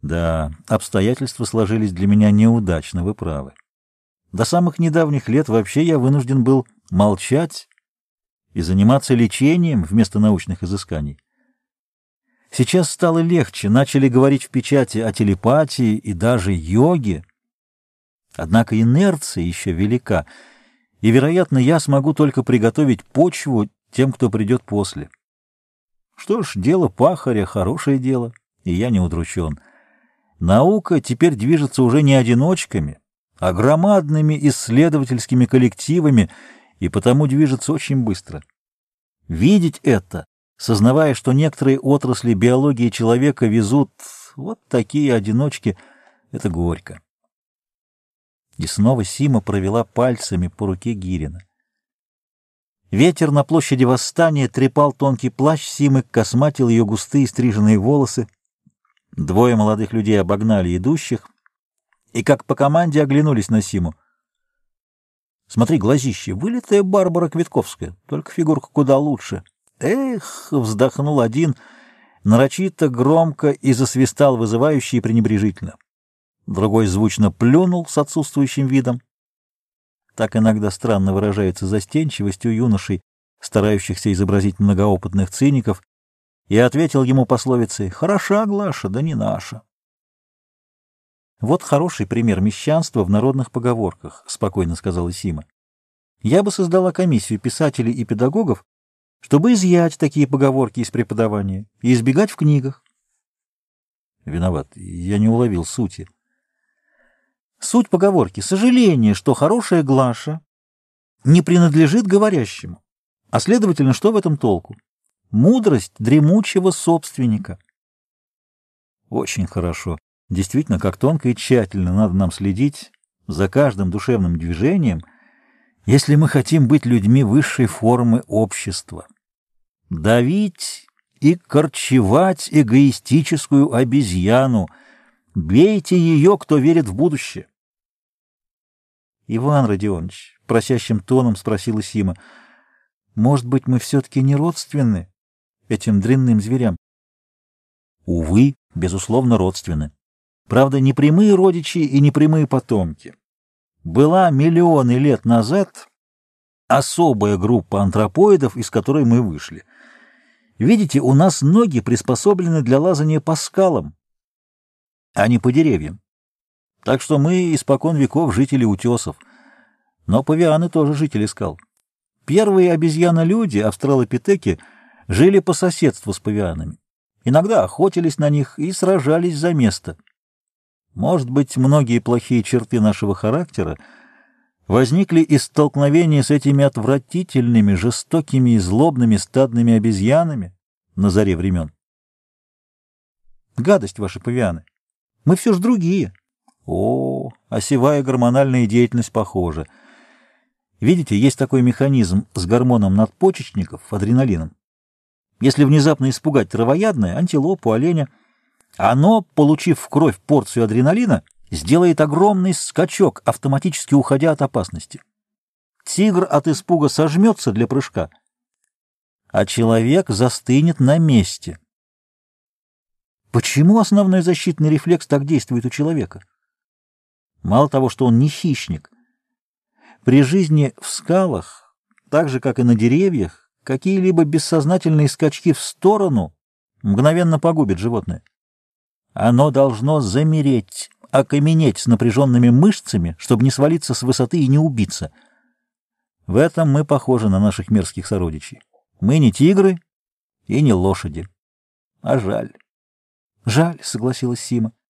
Да, обстоятельства сложились для меня неудачно, вы правы. До самых недавних лет вообще я вынужден был молчать и заниматься лечением вместо научных изысканий. Сейчас стало легче, начали говорить в печати о телепатии и даже йоге. Однако инерция еще велика, и, вероятно, я смогу только приготовить почву тем, кто придет после. Что ж, дело пахаря — хорошее дело, и я не удручен. Наука теперь движется уже не одиночками, а громадными исследовательскими коллективами, и потому движется очень быстро. Видеть это, сознавая, что некоторые отрасли биологии человека везут вот такие одиночки, это горько. И снова Сима провела пальцами по руке Гирина. Ветер на площади Восстания трепал тонкий плащ Симы, косматил ее густые стриженные волосы. Двое молодых людей обогнали идущих и, как по команде, оглянулись на Симу. «Смотри, глазище, вылитая Барбара Квитковская, только фигурка куда лучше». «Эх!» — вздохнул один, нарочито, громко и засвистал вызывающе и пренебрежительно. Другой звучно плюнул с отсутствующим видом. Так иногда странно выражается застенчивость у юношей, старающихся изобразить многоопытных циников, и ответил ему пословицей: «Хороша Глаша, да не наша». «Вот хороший пример мещанства в народных поговорках», — спокойно сказала Сима. «Я бы создала комиссию писателей и педагогов, чтобы изъять такие поговорки из преподавания и избегать в книгах». «Виноват, я не уловил сути». «Суть поговорки — сожаление, что хорошая Глаша не принадлежит говорящему, а, следовательно, что в этом толку? Мудрость дремучего собственника». «Очень хорошо. Действительно, как тонко и тщательно надо нам следить за каждым душевным движением, если мы хотим быть людьми высшей формы общества. Давить и корчевать эгоистическую обезьяну. Бейте ее, кто верит в будущее». «Иван Родионович», — просящим тоном спросила Сима, — «может быть, мы все-таки не родственны этим дрянным зверям?» «Увы, безусловно, родственны. Правда, не прямые родичи и не прямые потомки. Была миллионы лет назад особая группа антропоидов, из которой мы вышли. Видите, у нас ноги приспособлены для лазания по скалам, а не по деревьям. Так что мы испокон веков жители утесов. Но павианы тоже жители скал. Первые обезьяно-люди, австралопитеки, жили по соседству с павианами. Иногда охотились на них и сражались за место. Может быть, многие плохие черты нашего характера возникли из столкновения с этими отвратительными, жестокими и злобными стадными обезьянами на заре времен. Гадость ваши павианы. Мы все ж другие. О, осевая гормональная деятельность похожа. Видите, есть такой механизм с гормоном надпочечников, адреналином. Если внезапно испугать травоядное, антилопу, оленя, оно, получив в кровь порцию адреналина, сделает огромный скачок, автоматически уходя от опасности. Тигр от испуга сожмется для прыжка, а человек застынет на месте. Почему основной защитный рефлекс так действует у человека? Мало того, что он не хищник. При жизни в скалах, так же, как и на деревьях, какие-либо бессознательные скачки в сторону мгновенно погубят животное. Оно должно замереть, окаменеть с напряженными мышцами, чтобы не свалиться с высоты и не убиться. В этом мы похожи на наших мерзких сородичей. Мы не тигры и не лошади. А жаль. — Жаль, — согласилась Сима.